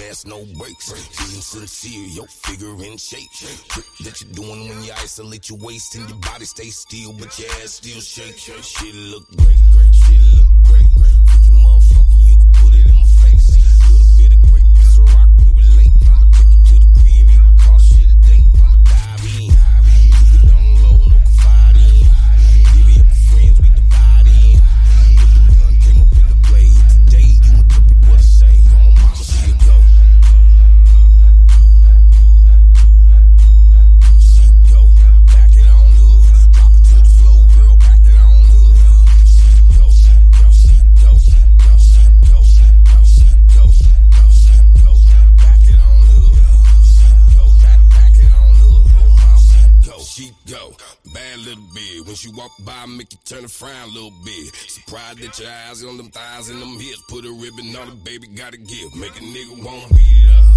gas, no brakes. Being sincere, your figure in shape. Trick that you're doing when you isolate your waist and your body stay still, but your ass still shake. Shit look great, shit look great. Freaky motherfucker, you can put it in my face. Little bit of great piece of rock, we relate. I'ma take you to the crib, you can call shit a date. I'ma dive in, keep it down low, no confide in. Give it up to friends, we divide in. If the gun came up in the play, today you interpret what I say. On my mama, see it go. She go, back it on up. Drop it to the floor, girl, back it on up. She go, she go, she go, she go, she go, she go, she go, she go, she go, back it on up. She go, back it on up. Oh mama, she go, bad little bit. When she walk by, make you turn and frown a little bit. Surprised that your eyes on them thighs and them hips. Put a ribbon on it, baby, gotta give. Make a nigga wanna beat it up.